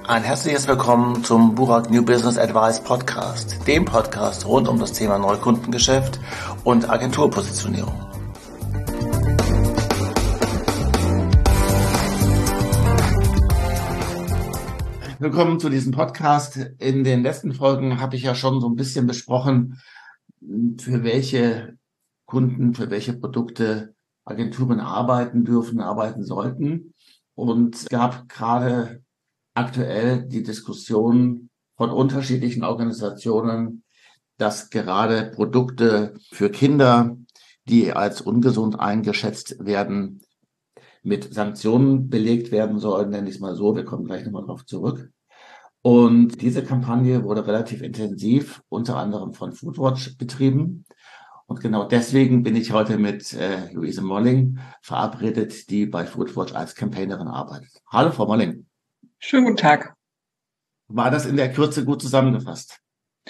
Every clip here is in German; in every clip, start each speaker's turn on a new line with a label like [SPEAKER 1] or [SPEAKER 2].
[SPEAKER 1] Ein herzliches Willkommen zum Burak New Business Advice Podcast, dem Podcast rund um das Thema Neukundengeschäft und Agenturpositionierung. Willkommen zu diesem Podcast. In den letzten Folgen habe ich ja schon so ein bisschen besprochen, für welche Kunden, für welche Produkte Agenturen arbeiten dürfen, arbeiten sollten. Und es gab gerade aktuell die Diskussion von unterschiedlichen Organisationen, dass gerade Produkte für Kinder, die als ungesund eingeschätzt werden, mit Sanktionen belegt werden sollen, nenne ich es mal so. Wir kommen gleich nochmal drauf zurück. Und diese Kampagne wurde relativ intensiv, unter anderem von Foodwatch betrieben. Und genau deswegen bin ich heute mit Luise Molling verabredet, die bei Foodwatch als Campaignerin arbeitet. Hallo, Frau Molling.
[SPEAKER 2] Schönen guten Tag.
[SPEAKER 1] War das in der Kürze gut zusammengefasst?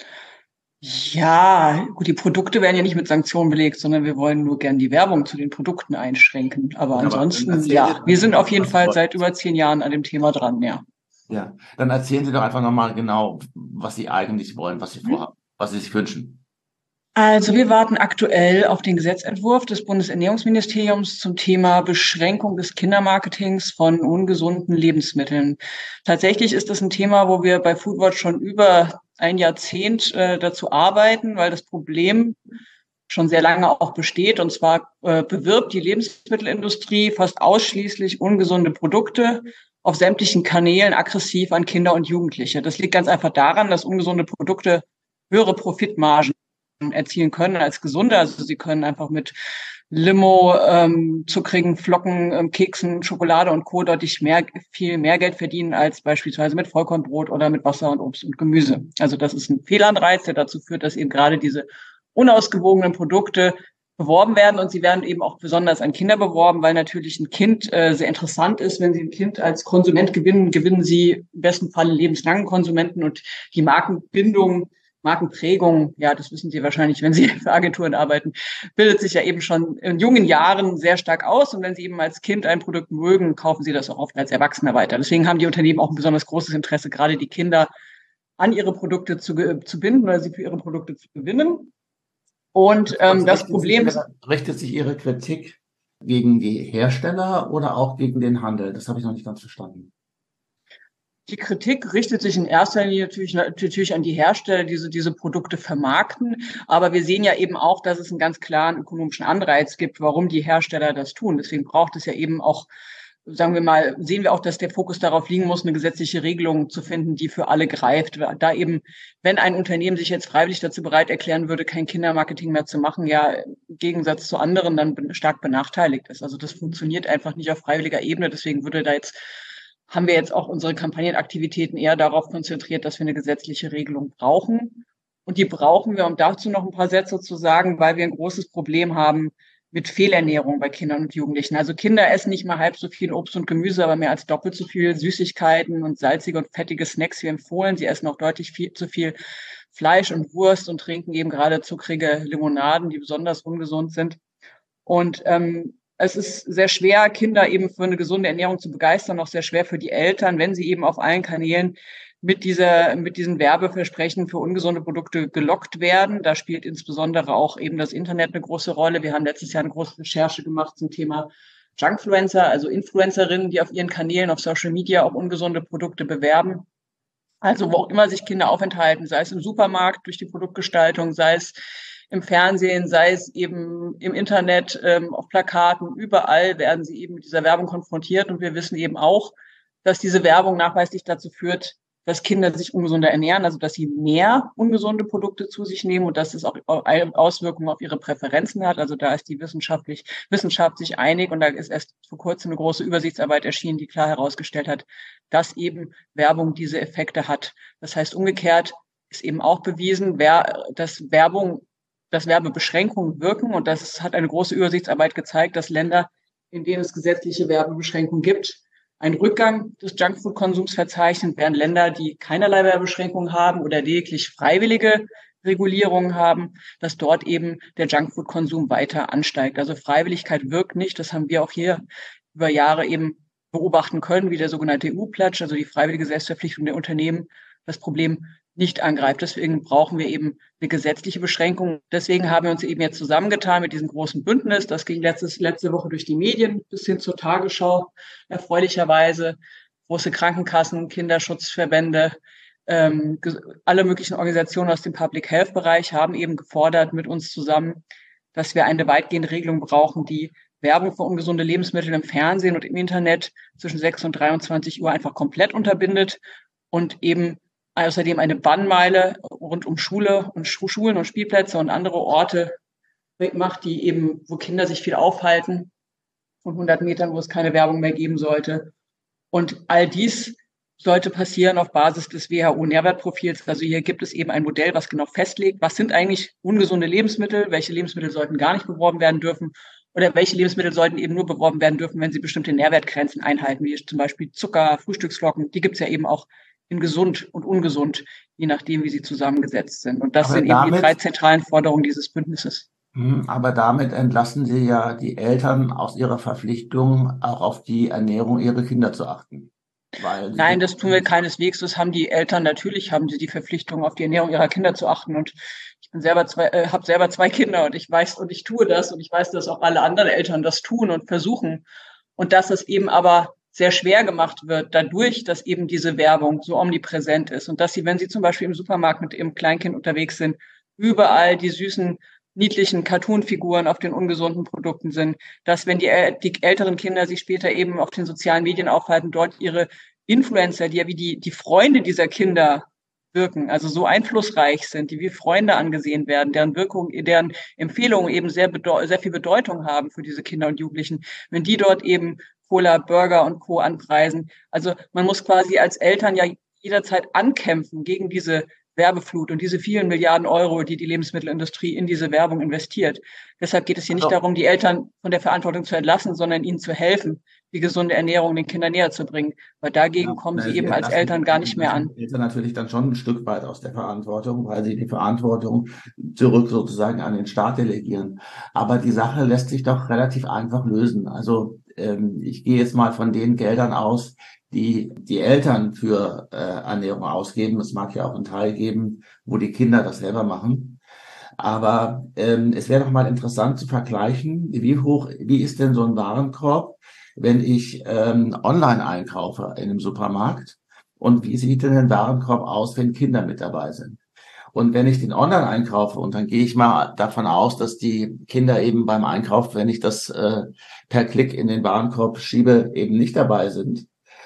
[SPEAKER 2] Ja, gut, die Produkte werden ja nicht mit Sanktionen belegt, sondern wir wollen nur gern die Werbung zu den Produkten einschränken. Aber ansonsten, ja, wir sind auf jeden Fall seit über 10 Jahren an dem Thema dran, ja.
[SPEAKER 1] Ja, dann erzählen Sie doch einfach nochmal genau, was Sie eigentlich wollen, was Sie vorhaben, was Sie sich wünschen.
[SPEAKER 2] Also wir warten aktuell auf den Gesetzentwurf des Bundesernährungsministeriums zum Thema Beschränkung des Kindermarketings von ungesunden Lebensmitteln. Tatsächlich ist das ein Thema, wo wir bei Foodwatch schon über ein Jahrzehnt dazu arbeiten, weil das Problem schon sehr lange auch besteht. Und zwar bewirbt die Lebensmittelindustrie fast ausschließlich ungesunde Produkte auf sämtlichen Kanälen aggressiv an Kinder und Jugendliche. Das liegt ganz einfach daran, dass ungesunde Produkte höhere Profitmargen erzielen können als gesunde. Also sie können einfach mit Limo, zuckrigen Flocken, Keksen, Schokolade und Co. deutlich viel mehr Geld verdienen als beispielsweise mit Vollkornbrot oder mit Wasser und Obst und Gemüse. Also das ist ein Fehlanreiz, der dazu führt, dass eben gerade diese unausgewogenen Produkte beworben werden, und sie werden eben auch besonders an Kinder beworben, weil natürlich ein Kind sehr interessant ist. Wenn Sie ein Kind als Konsument gewinnen Sie im besten Fall lebenslangen Konsumenten, und die Markenbindung, Markenprägung, ja, das wissen Sie wahrscheinlich, wenn Sie für Agenturen arbeiten, bildet sich ja eben schon in jungen Jahren sehr stark aus. Und wenn Sie eben als Kind ein Produkt mögen, kaufen Sie das auch oft als Erwachsener weiter. Deswegen haben die Unternehmen auch ein besonders großes Interesse, gerade die Kinder an ihre Produkte zu binden oder sie für ihre Produkte zu gewinnen. Und das Problem ist...
[SPEAKER 1] Richtet sich Ihre Kritik gegen die Hersteller oder auch gegen den Handel? Das habe ich noch nicht ganz verstanden.
[SPEAKER 2] Die Kritik richtet sich in erster Linie natürlich an die Hersteller, die diese Produkte vermarkten. Aber wir sehen ja eben auch, dass es einen ganz klaren ökonomischen Anreiz gibt, warum die Hersteller das tun. Deswegen braucht es ja eben auch, sagen wir mal, sehen wir auch, dass der Fokus darauf liegen muss, eine gesetzliche Regelung zu finden, die für alle greift. Da eben, wenn ein Unternehmen sich jetzt freiwillig dazu bereit erklären würde, kein Kindermarketing mehr zu machen, ja im Gegensatz zu anderen dann stark benachteiligt ist. Also das funktioniert einfach nicht auf freiwilliger Ebene. Deswegen haben wir jetzt auch unsere Kampagnenaktivitäten eher darauf konzentriert, dass wir eine gesetzliche Regelung brauchen. Und die brauchen wir, um dazu noch ein paar Sätze zu sagen, weil wir ein großes Problem haben mit Fehlernährung bei Kindern und Jugendlichen. Also Kinder essen nicht mal halb so viel Obst und Gemüse, aber mehr als doppelt so viel Süßigkeiten und salzige und fettige Snacks wie empfohlen. Sie essen auch deutlich zu viel Fleisch und Wurst und trinken eben gerade zuckrige Limonaden, die besonders ungesund sind. Und es ist sehr schwer, Kinder eben für eine gesunde Ernährung zu begeistern, auch sehr schwer für die Eltern, wenn sie eben auf allen Kanälen mit diesen Werbeversprechen für ungesunde Produkte gelockt werden. Da spielt insbesondere auch eben das Internet eine große Rolle. Wir haben letztes Jahr eine große Recherche gemacht zum Thema Junkfluencer, also Influencerinnen, die auf ihren Kanälen auf Social Media auch ungesunde Produkte bewerben. Also wo auch immer sich Kinder aufenthalten, sei es im Supermarkt durch die Produktgestaltung, sei es im Fernsehen, sei es eben im Internet, auf Plakaten, überall werden sie eben mit dieser Werbung konfrontiert. Und wir wissen eben auch, dass diese Werbung nachweislich dazu führt, dass Kinder sich ungesunder ernähren, also dass sie mehr ungesunde Produkte zu sich nehmen und dass es auch Auswirkungen auf ihre Präferenzen hat. Also da ist die Wissenschaft sich einig, und da ist erst vor kurzem eine große Übersichtsarbeit erschienen, die klar herausgestellt hat, dass eben Werbung diese Effekte hat. Das heißt, umgekehrt ist eben auch bewiesen, dass Werbebeschränkungen wirken, und das hat eine große Übersichtsarbeit gezeigt, dass Länder, in denen es gesetzliche Werbebeschränkungen gibt, einen Rückgang des Junkfood-Konsums verzeichnen, während Länder, die keinerlei Werbebeschränkungen haben oder lediglich freiwillige Regulierungen haben, dass dort eben der Junkfood-Konsum weiter ansteigt. Also Freiwilligkeit wirkt nicht. Das haben wir auch hier über Jahre eben beobachten können, wie der sogenannte EU-Pledge, also die freiwillige Selbstverpflichtung der Unternehmen, das Problem nicht angreift. Deswegen brauchen wir eben eine gesetzliche Beschränkung. Deswegen haben wir uns eben jetzt zusammengetan mit diesem großen Bündnis. Das ging letzte Woche durch die Medien bis hin zur Tagesschau, erfreulicherweise. Große Krankenkassen, Kinderschutzverbände, alle möglichen Organisationen aus dem Public Health Bereich haben eben gefordert mit uns zusammen, dass wir eine weitgehende Regelung brauchen, die Werbung für ungesunde Lebensmittel im Fernsehen und im Internet zwischen 6 und 23 Uhr einfach komplett unterbindet und eben außerdem eine Bannmeile rund um Schulen und Spielplätze und andere Orte macht, die eben, wo Kinder sich viel aufhalten, von 100 Metern, wo es keine Werbung mehr geben sollte. Und all dies sollte passieren auf Basis des WHO-Nährwertprofils. Also hier gibt es eben ein Modell, was genau festlegt, was sind eigentlich ungesunde Lebensmittel, welche Lebensmittel sollten gar nicht beworben werden dürfen oder welche Lebensmittel sollten eben nur beworben werden dürfen, wenn sie bestimmte Nährwertgrenzen einhalten, wie zum Beispiel Zucker, Frühstücksflocken. Die gibt es ja eben auch in gesund und ungesund, je nachdem, wie sie zusammengesetzt sind. Und das sind eben die 3 zentralen Forderungen dieses Bündnisses.
[SPEAKER 1] Aber damit entlassen Sie ja die Eltern aus ihrer Verpflichtung, auch auf die Ernährung ihrer Kinder zu achten.
[SPEAKER 2] Nein, das tun wir keineswegs. Das haben die Eltern, natürlich haben sie die Verpflichtung, auf die Ernährung ihrer Kinder zu achten. Und ich bin habe selber 2 Kinder und ich weiß und ich tue das und ich weiß, dass auch alle anderen Eltern das tun und versuchen. Und dass es eben aber sehr schwer gemacht wird, dadurch, dass eben diese Werbung so omnipräsent ist und dass sie, wenn sie zum Beispiel im Supermarkt mit ihrem Kleinkind unterwegs sind, überall die süßen, niedlichen Cartoon-Figuren auf den ungesunden Produkten sind, dass wenn die älteren Kinder sich später eben auf den sozialen Medien aufhalten, dort ihre Influencer, die ja wie die Freunde dieser Kinder wirken, also so einflussreich sind, die wie Freunde angesehen werden, deren Wirkung, deren Empfehlungen eben sehr viel Bedeutung haben für diese Kinder und Jugendlichen, wenn die dort eben Cola, Burger und Co. anpreisen. Also man muss quasi als Eltern ja jederzeit ankämpfen gegen diese Werbeflut und diese vielen Milliarden Euro, die die Lebensmittelindustrie in diese Werbung investiert. Deshalb geht es hier nicht darum, die Eltern von der Verantwortung zu entlassen, sondern ihnen zu helfen, die gesunde Ernährung den Kindern näher zu bringen. Weil dagegen kommen sie eben als Eltern gar nicht mehr an.
[SPEAKER 1] Eltern natürlich dann schon ein Stück weit aus der Verantwortung, weil sie die Verantwortung zurück sozusagen an den Staat delegieren. Aber die Sache lässt sich doch relativ einfach lösen. Also ich gehe jetzt mal von den Geldern aus, die die Eltern für Ernährung ausgeben. Es mag ja auch einen Teil geben, wo die Kinder das selber machen. Aber es wäre doch mal interessant zu vergleichen, wie ist denn so ein Warenkorb, wenn ich online einkaufe in einem Supermarkt, und wie sieht denn ein Warenkorb aus, wenn Kinder mit dabei sind? Und wenn ich den online einkaufe, und dann gehe ich mal davon aus, dass die Kinder eben beim Einkauf, wenn ich das per Klick in den Warenkorb schiebe, eben nicht dabei sind,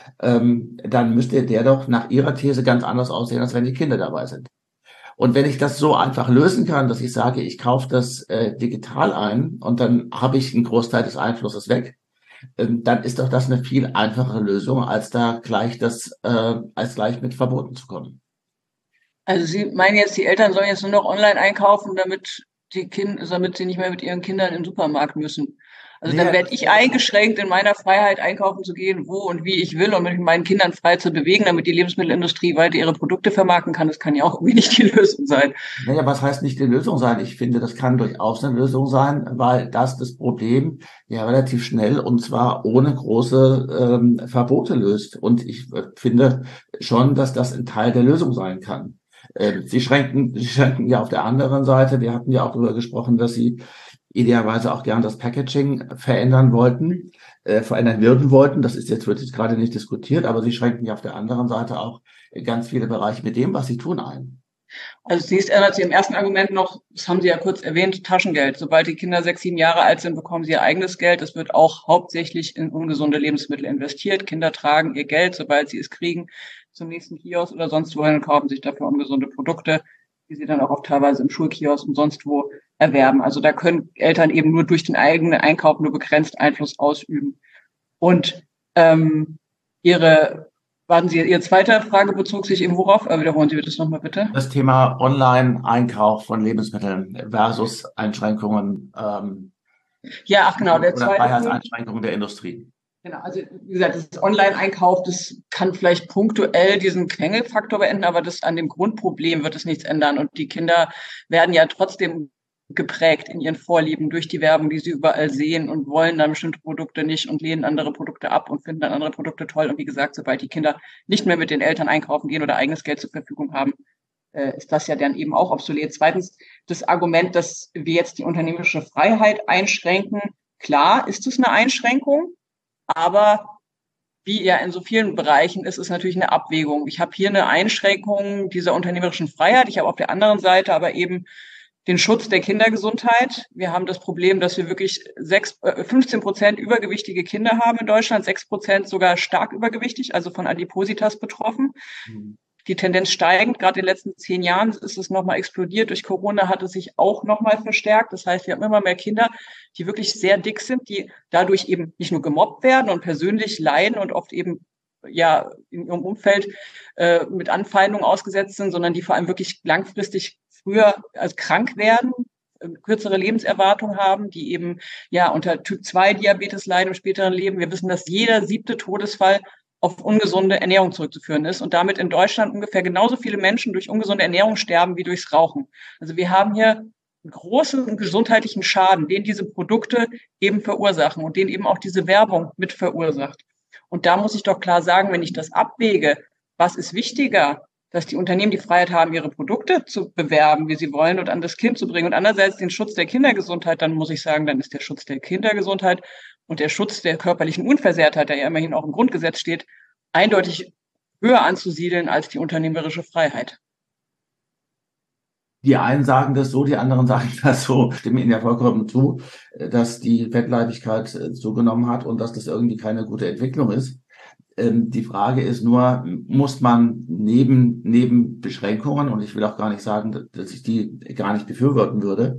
[SPEAKER 1] dann müsste der doch nach Ihrer These ganz anders aussehen, als wenn die Kinder dabei sind. Und wenn ich das so einfach lösen kann, dass ich sage, ich kaufe das digital ein und dann habe ich einen Großteil des Einflusses weg, dann ist doch das eine viel einfachere Lösung, als gleich mit Verboten zu kommen.
[SPEAKER 2] Also Sie meinen jetzt, die Eltern sollen jetzt nur noch online einkaufen, damit sie nicht mehr mit ihren Kindern in den Supermarkt müssen. Also dann werde ich eingeschränkt in meiner Freiheit, einkaufen zu gehen, wo und wie ich will und mich mit meinen Kindern frei zu bewegen, damit die Lebensmittelindustrie weiter ihre Produkte vermarkten kann. Das kann ja auch irgendwie nicht die Lösung sein.
[SPEAKER 1] Naja, was heißt nicht die Lösung sein? Ich finde, das kann durchaus eine Lösung sein, weil das Problem ja relativ schnell und zwar ohne große Verbote löst. Und ich finde schon, dass das ein Teil der Lösung sein kann. Sie schränken ja auf der anderen Seite, wir hatten ja auch darüber gesprochen, dass Sie idealerweise auch gern das Packaging verändern würden wollten. Wird jetzt gerade nicht diskutiert, aber Sie schränken ja auf der anderen Seite auch ganz viele Bereiche mit dem, was Sie tun, ein.
[SPEAKER 2] Also zunächst ändert sich im ersten Argument noch, das haben Sie ja kurz erwähnt, Taschengeld. Sobald die Kinder 6, 7 Jahre alt sind, bekommen sie ihr eigenes Geld. Das wird auch hauptsächlich in ungesunde Lebensmittel investiert. Kinder tragen ihr Geld, sobald sie es kriegen, zum nächsten Kiosk oder sonst wohin und kaufen sich dafür ungesunde Produkte, die sie dann auch teilweise im Schulkiosk und sonst wo erwerben. Also da können Eltern eben nur durch den eigenen Einkauf nur begrenzt Einfluss ausüben. Und Ihre zweite Frage bezog sich eben worauf? Wiederholen Sie das nochmal bitte.
[SPEAKER 1] Das Thema Online-Einkauf von Lebensmitteln versus Einschränkungen
[SPEAKER 2] genau,
[SPEAKER 1] oder Freiheitseinschränkungen der Industrie.
[SPEAKER 2] Genau, also wie gesagt, das Online-Einkauf, das kann vielleicht punktuell diesen Quengelfaktor beenden, aber das an dem Grundproblem wird es nichts ändern. Und die Kinder werden ja trotzdem geprägt in ihren Vorlieben durch die Werbung, die sie überall sehen und wollen dann bestimmte Produkte nicht und lehnen andere Produkte ab und finden dann andere Produkte toll. Und wie gesagt, sobald die Kinder nicht mehr mit den Eltern einkaufen gehen oder eigenes Geld zur Verfügung haben, ist das ja dann eben auch obsolet. Zweitens, das Argument, dass wir jetzt die unternehmerische Freiheit einschränken. Klar ist es eine Einschränkung, aber wie ja in so vielen Bereichen ist es natürlich eine Abwägung. Ich habe hier eine Einschränkung dieser unternehmerischen Freiheit. Ich habe auf der anderen Seite aber eben den Schutz der Kindergesundheit. Wir haben das Problem, dass wir wirklich 15% übergewichtige Kinder haben in Deutschland, 6% sogar stark übergewichtig, also von Adipositas betroffen. Die Tendenz steigend. Gerade in den letzten 10 Jahren ist es nochmal explodiert. Durch Corona hat es sich auch nochmal verstärkt. Das heißt, wir haben immer mehr Kinder, die wirklich sehr dick sind, die dadurch eben nicht nur gemobbt werden und persönlich leiden und oft eben ja in ihrem Umfeld mit Anfeindungen ausgesetzt sind, sondern die vor allem wirklich langfristig früher als krank werden, kürzere Lebenserwartung haben, die eben ja unter Typ-2-Diabetes leiden im späteren Leben. Wir wissen, dass jeder 7. Todesfall auf ungesunde Ernährung zurückzuführen ist und damit in Deutschland ungefähr genauso viele Menschen durch ungesunde Ernährung sterben wie durchs Rauchen. Also wir haben hier einen großen gesundheitlichen Schaden, den diese Produkte eben verursachen und den eben auch diese Werbung mit verursacht. Und da muss ich doch klar sagen, wenn ich das abwäge, was ist wichtiger, dass die Unternehmen die Freiheit haben, ihre Produkte zu bewerben, wie sie wollen und an das Kind zu bringen und andererseits den Schutz der Kindergesundheit, dann muss ich sagen, dann ist der Schutz der Kindergesundheit und der Schutz der körperlichen Unversehrtheit, der ja immerhin auch im Grundgesetz steht, eindeutig höher anzusiedeln als die unternehmerische Freiheit.
[SPEAKER 1] Die einen sagen das so, die anderen sagen das so. Stimme Ihnen ja vollkommen zu, dass die Fettleibigkeit zugenommen hat und dass das irgendwie keine gute Entwicklung ist. Die Frage ist nur, muss man neben Beschränkungen, und ich will auch gar nicht sagen, dass ich die gar nicht befürworten würde,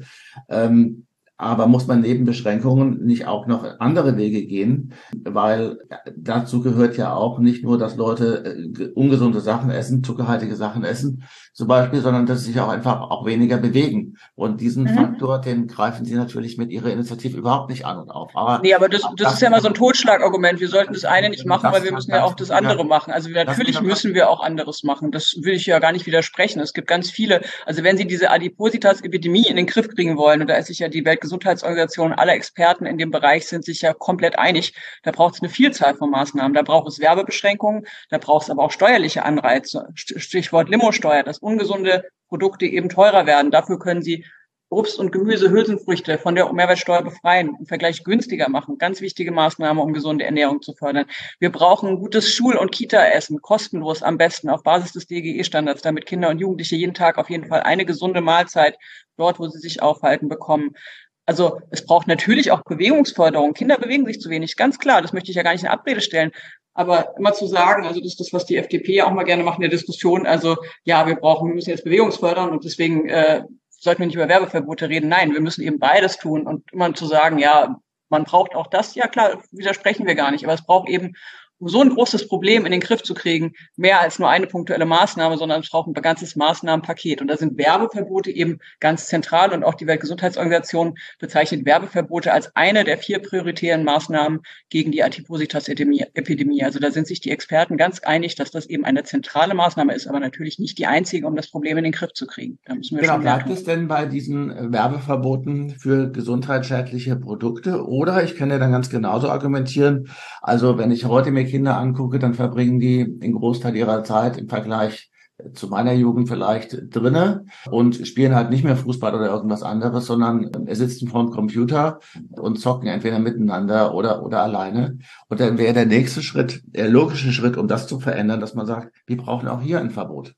[SPEAKER 1] aber muss man neben Beschränkungen nicht auch noch andere Wege gehen? Weil dazu gehört ja auch nicht nur, dass Leute ungesunde Sachen essen, zuckerhaltige Sachen essen zum Beispiel, sondern dass sie sich auch einfach auch weniger bewegen. Und diesen Faktor, den greifen Sie natürlich mit Ihrer Initiative überhaupt nicht an und auf. Aber
[SPEAKER 2] das ist ja immer so ein Totschlagargument. Wir sollten das eine nicht machen, weil wir müssen ja auch das andere machen. Also natürlich müssen wir auch anderes machen. Das will ich ja gar nicht widersprechen. Es gibt ganz viele, also wenn Sie diese Adipositas-Epidemie in den Griff kriegen wollen, und da ist sich ja die Weltgesundheitsorganisation, alle Experten in dem Bereich sind sich ja komplett einig, da braucht es eine Vielzahl von Maßnahmen. Da braucht es Werbebeschränkungen, da braucht es aber auch steuerliche Anreize. Stichwort Limosteuer, dass ungesunde Produkte eben teurer werden. Dafür können Sie Obst und Gemüse, Hülsenfrüchte von der Mehrwertsteuer befreien, im Vergleich günstiger machen. Ganz wichtige Maßnahme, um gesunde Ernährung zu fördern. Wir brauchen gutes Schul- und Kita-Essen, kostenlos am besten auf Basis des DGE-Standards, damit Kinder und Jugendliche jeden Tag auf jeden Fall eine gesunde Mahlzeit dort, wo sie sich aufhalten, bekommen. Also es braucht natürlich auch Bewegungsförderung. Kinder bewegen sich zu wenig, ganz klar. Das möchte ich ja gar nicht in Abrede stellen. Aber immer zu sagen, also das ist das, was die FDP ja auch mal gerne macht in der Diskussion, also ja, wir müssen jetzt Bewegung fördern und deswegen sollten wir nicht über Werbeverbote reden. Nein, wir müssen eben beides tun und immer zu sagen, ja, man braucht auch das, ja klar, widersprechen wir gar nicht, aber es braucht eben, um so ein großes Problem in den Griff zu kriegen, mehr als nur eine punktuelle Maßnahme, sondern es braucht ein ganzes Maßnahmenpaket. Und da sind Werbeverbote eben ganz zentral und auch die Weltgesundheitsorganisation bezeichnet Werbeverbote als eine der 4 prioritären Maßnahmen gegen die Adipositas-Epidemie. Also da sind sich die Experten ganz einig, dass das eben eine zentrale Maßnahme ist, aber natürlich nicht die einzige, um das Problem in den Griff zu kriegen. Da müssen wir
[SPEAKER 1] genau,
[SPEAKER 2] schon
[SPEAKER 1] bleibt es denn bei diesen Werbeverboten für gesundheitsschädliche Produkte? Oder ich kann ja dann ganz genauso argumentieren, also wenn ich heute mir Kinder angucke, dann verbringen die den Großteil ihrer Zeit im Vergleich zu meiner Jugend vielleicht drinne und spielen halt nicht mehr Fußball oder irgendwas anderes, sondern sitzen vor dem Computer und zocken entweder miteinander oder alleine. Und dann wäre der nächste Schritt, der logische Schritt, um das zu verändern, dass man sagt, wir brauchen auch hier ein Verbot.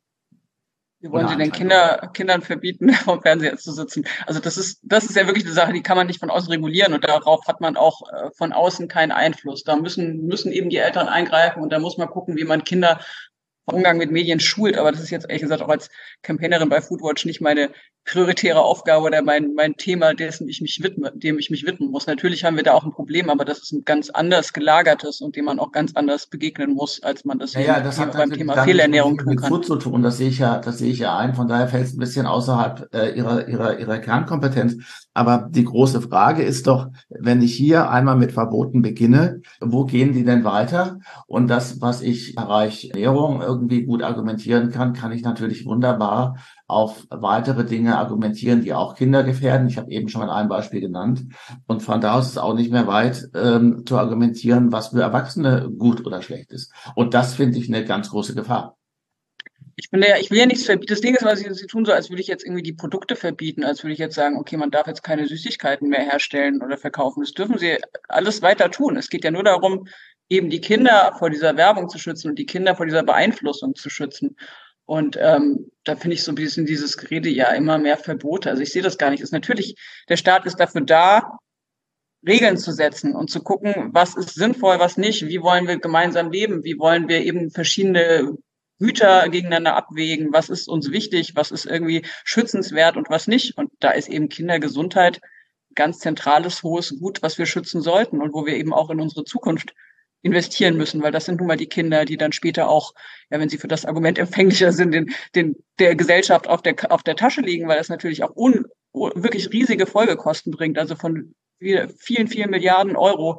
[SPEAKER 2] Wie wollen Sie denn Kindern verbieten, vom Fernseher zu sitzen? Also das ist ja wirklich eine Sache, die kann man nicht von außen regulieren und darauf hat man auch von außen keinen Einfluss. Da müssen eben die Eltern eingreifen und da muss man gucken, wie man Kinder Umgang mit Medien schult, aber das ist jetzt ehrlich gesagt auch als Campaignerin bei Foodwatch nicht meine prioritäre Aufgabe oder mein Thema, dem ich mich widmen muss. Natürlich haben wir da auch ein Problem, aber das ist ein ganz anders gelagertes und dem man auch ganz anders begegnen muss, als man das
[SPEAKER 1] das hat
[SPEAKER 2] beim Thema Fehlernährung tun kann.
[SPEAKER 1] Mit Food zu tun, das sehe ich ja ein. Von daher fällt es ein bisschen außerhalb ihrer Kernkompetenz. Aber die große Frage ist doch, wenn ich hier einmal mit Verboten beginne, wo gehen die denn weiter? Und das, was ich im Bereich Ernährung irgendwie gut argumentieren kann, kann ich natürlich wunderbar auf weitere Dinge argumentieren, die auch Kinder gefährden. Ich habe eben schon mal ein Beispiel genannt. Und von da aus ist es auch nicht mehr weit zu argumentieren, was für Erwachsene gut oder schlecht ist. Und das finde ich eine ganz große Gefahr.
[SPEAKER 2] Ich will ja nichts verbieten. Das Ding ist, was sie tun so, als würde ich jetzt irgendwie die Produkte verbieten, als würde ich jetzt sagen, okay, man darf jetzt keine Süßigkeiten mehr herstellen oder verkaufen. Das dürfen sie alles weiter tun. Es geht ja nur darum, eben die Kinder vor dieser Werbung zu schützen und die Kinder vor dieser Beeinflussung zu schützen. Und da finde ich so ein bisschen dieses Gerede, ja, immer mehr Verbote. Also ich sehe das gar nicht. Der Staat ist dafür da, Regeln zu setzen und zu gucken, was ist sinnvoll, was nicht, wie wollen wir gemeinsam leben, wie wollen wir eben verschiedene Güter gegeneinander abwägen, was ist uns wichtig, was ist irgendwie schützenswert und was nicht. Und da ist eben Kindergesundheit ganz zentrales, hohes Gut, was wir schützen sollten und wo wir eben auch in unsere Zukunft investieren müssen, weil das sind nun mal die Kinder, die dann später auch, ja, wenn sie für das Argument empfänglicher sind, der Gesellschaft auf der Tasche liegen, weil das natürlich auch wirklich riesige Folgekosten bringt, also von vielen, vielen Milliarden Euro,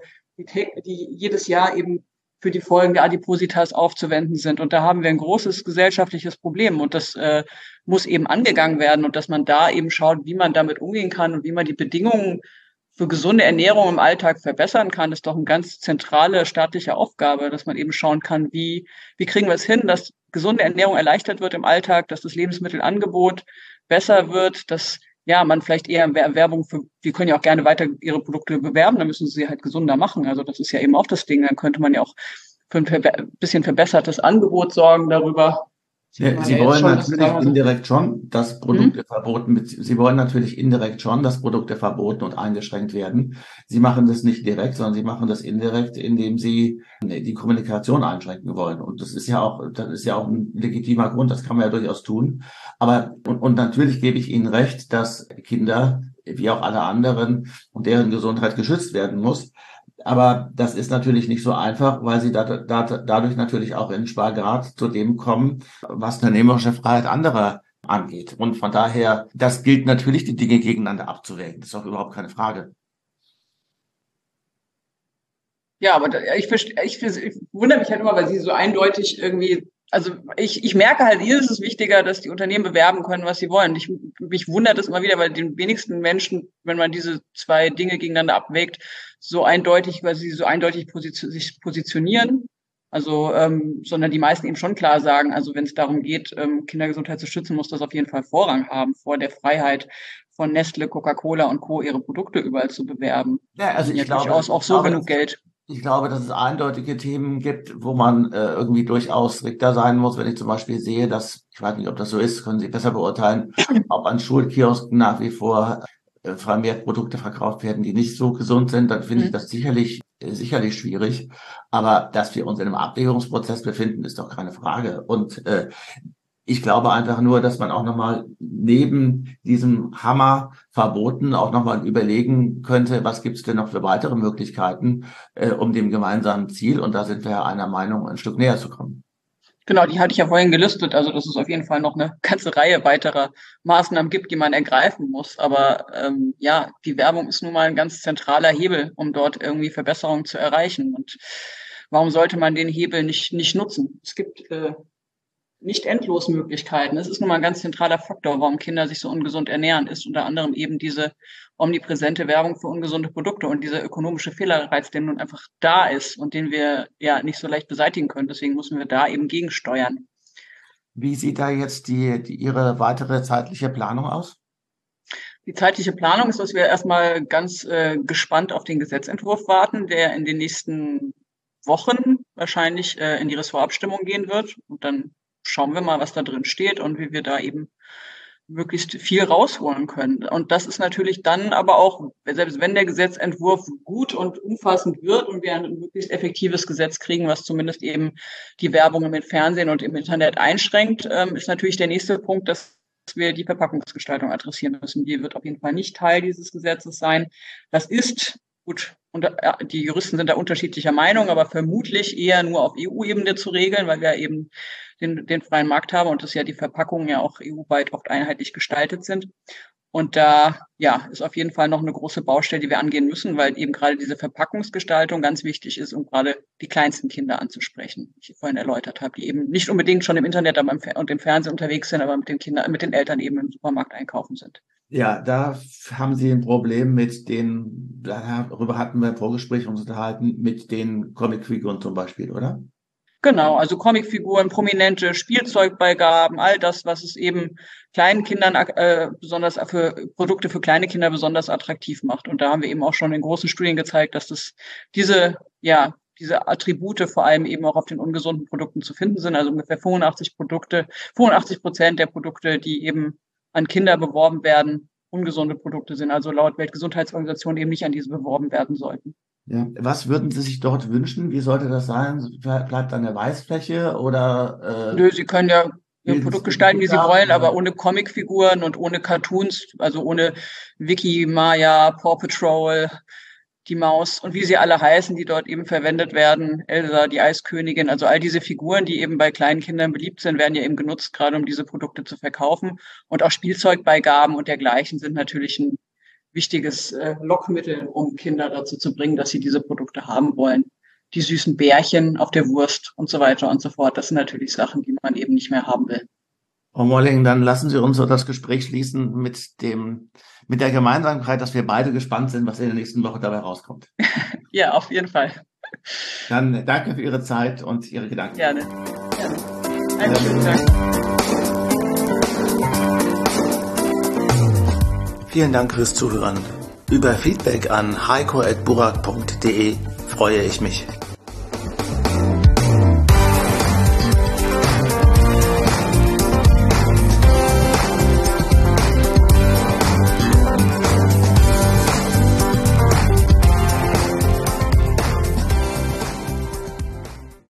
[SPEAKER 2] die jedes Jahr eben für die Folgen der Adipositas aufzuwenden sind. Und da haben wir ein großes gesellschaftliches Problem. Und das muss eben angegangen werden. Und dass man da eben schaut, wie man damit umgehen kann und wie man die Bedingungen für gesunde Ernährung im Alltag verbessern kann, ist doch eine ganz zentrale staatliche Aufgabe, dass man eben schauen kann, wie kriegen wir es hin, dass gesunde Ernährung erleichtert wird im Alltag, dass das Lebensmittelangebot besser wird, dass ja, man vielleicht eher Werbung die können ja auch gerne weiter ihre Produkte bewerben, dann müssen sie halt gesunder machen. Also das ist ja eben auch das Ding. Dann könnte man ja auch für ein bisschen verbessertes Angebot sorgen darüber.
[SPEAKER 1] Sie wollen natürlich indirekt schon, dass Produkte verboten, Sie wollen natürlich indirekt schon, dass Produkte verboten und eingeschränkt werden. Sie machen das nicht direkt, sondern Sie machen das indirekt, indem Sie die Kommunikation einschränken wollen. Und das ist ja auch ein legitimer Grund, das kann man ja durchaus tun. Aber, und natürlich gebe ich Ihnen recht, dass Kinder, wie auch alle anderen, und deren Gesundheit geschützt werden muss. Aber das ist natürlich nicht so einfach, weil sie dadurch natürlich auch in Spagat zu dem kommen, was unternehmerische Freiheit anderer angeht. Und von daher, das gilt natürlich, die Dinge gegeneinander abzuwägen. Das ist auch überhaupt keine Frage.
[SPEAKER 2] Ja, aber ich wundere mich halt immer, weil sie so eindeutig irgendwie, also ich merke halt, hier ist es wichtiger, dass die Unternehmen bewerben können, was sie wollen. Mich wundert es immer wieder, weil den wenigsten Menschen, wenn man diese zwei Dinge gegeneinander abwägt, weil sie so eindeutig sich positionieren. Also, sondern die meisten eben schon klar sagen, also wenn es darum geht, Kindergesundheit zu schützen, muss das auf jeden Fall Vorrang haben vor der Freiheit von Nestle, Coca-Cola und Co. ihre Produkte überall zu bewerben.
[SPEAKER 1] Ja, also
[SPEAKER 2] ich glaube, durchaus auch so genug Geld.
[SPEAKER 1] Ich glaube, dass es eindeutige Themen gibt, wo man irgendwie durchaus strikter sein muss. Wenn ich zum Beispiel sehe, dass, ich weiß nicht, ob das so ist, können Sie besser beurteilen, ob an Schulkiosken nach wie vor vermehrt Produkte verkauft werden, die nicht so gesund sind, dann finde ich das sicherlich schwierig. Aber dass wir uns in einem Abwägungsprozess befinden, ist doch keine Frage. Und ich glaube einfach nur, dass man auch nochmal neben diesem Hammer verboten auch nochmal überlegen könnte, was gibt es denn noch für weitere Möglichkeiten, um dem gemeinsamen Ziel, und da sind wir ja einer Meinung, ein Stück näher zu kommen.
[SPEAKER 2] Genau, die hatte ich ja vorhin gelistet. Also dass es auf jeden Fall noch eine ganze Reihe weiterer Maßnahmen gibt, die man ergreifen muss. Aber ja, die Werbung ist nun mal ein ganz zentraler Hebel, um dort irgendwie Verbesserungen zu erreichen. Und warum sollte man den Hebel nicht nutzen? Es gibt nicht endlos Möglichkeiten. Es ist nun mal ein ganz zentraler Faktor, warum Kinder sich so ungesund ernähren, ist unter anderem eben diese omnipräsente Werbung für ungesunde Produkte und dieser ökonomische Fehlerreiz, der nun einfach da ist und den wir ja nicht so leicht beseitigen können. Deswegen müssen wir da eben gegensteuern.
[SPEAKER 1] Wie sieht da jetzt Ihre weitere zeitliche Planung aus?
[SPEAKER 2] Die zeitliche Planung ist, dass wir erstmal ganz gespannt auf den Gesetzentwurf warten, der in den nächsten Wochen wahrscheinlich in die Ressortabstimmung gehen wird. Und dann schauen wir mal, was da drin steht und wie wir da eben möglichst viel rausholen können. Und das ist natürlich dann aber auch, selbst wenn der Gesetzentwurf gut und umfassend wird und wir ein möglichst effektives Gesetz kriegen, was zumindest eben die Werbung im Fernsehen und im Internet einschränkt, ist natürlich der nächste Punkt, dass wir die Verpackungsgestaltung adressieren müssen. Die wird auf jeden Fall nicht Teil dieses Gesetzes sein. Das ist gut, und die Juristen sind da unterschiedlicher Meinung, aber vermutlich eher nur auf EU-Ebene zu regeln, weil wir eben den freien Markt haben und dass ja die Verpackungen ja auch EU-weit oft einheitlich gestaltet sind. Und da ist auf jeden Fall noch eine große Baustelle, die wir angehen müssen, weil eben gerade diese Verpackungsgestaltung ganz wichtig ist, um gerade die kleinsten Kinder anzusprechen, die ich vorhin erläutert habe, die eben nicht unbedingt schon im Internet und im Fernsehen unterwegs sind, aber mit den Eltern eben im Supermarkt einkaufen sind.
[SPEAKER 1] Ja, da haben Sie ein Problem darüber hatten wir im Vorgespräch uns unterhalten, mit den Comicfiguren zum Beispiel, oder?
[SPEAKER 2] Genau, also Comicfiguren, prominente Spielzeugbeigaben, all das, was es eben kleinen Kindern besonders für Produkte für kleine Kinder besonders attraktiv macht. Und da haben wir eben auch schon in großen Studien gezeigt, dass diese Attribute vor allem eben auch auf den ungesunden Produkten zu finden sind. Also ungefähr 85% der Produkte, die eben an Kinder beworben werden, ungesunde Produkte sind, also laut Weltgesundheitsorganisation eben nicht an diese beworben werden sollten.
[SPEAKER 1] Ja. Was würden Sie sich dort wünschen? Wie sollte das sein? Bleibt da eine Weißfläche oder?
[SPEAKER 2] Nö, Sie können ja Ihr Produkt gestalten, wie Sie wollen, aber ohne Comicfiguren und ohne Cartoons, also ohne Vicky, Maya, Paw Patrol, die Maus und wie sie alle heißen, die dort eben verwendet werden, Elsa, die Eiskönigin, also all diese Figuren, die eben bei kleinen Kindern beliebt sind, werden ja eben genutzt, gerade um diese Produkte zu verkaufen. Und auch Spielzeugbeigaben und dergleichen sind natürlich ein wichtiges Lockmittel, um Kinder dazu zu bringen, dass sie diese Produkte haben wollen. Die süßen Bärchen auf der Wurst und so weiter und so fort, das sind natürlich Sachen, die man eben nicht mehr haben will.
[SPEAKER 1] Frau Molling, dann lassen Sie uns so das Gespräch schließen mit der Gemeinsamkeit, dass wir beide gespannt sind, was in der nächsten Woche dabei rauskommt.
[SPEAKER 2] Ja, auf jeden Fall.
[SPEAKER 1] Dann danke für Ihre Zeit und Ihre Gedanken.
[SPEAKER 2] Gerne. Einen schönen Tag.
[SPEAKER 1] Vielen Dank fürs Zuhören. Über Feedback an heiko@burak.de freue ich mich.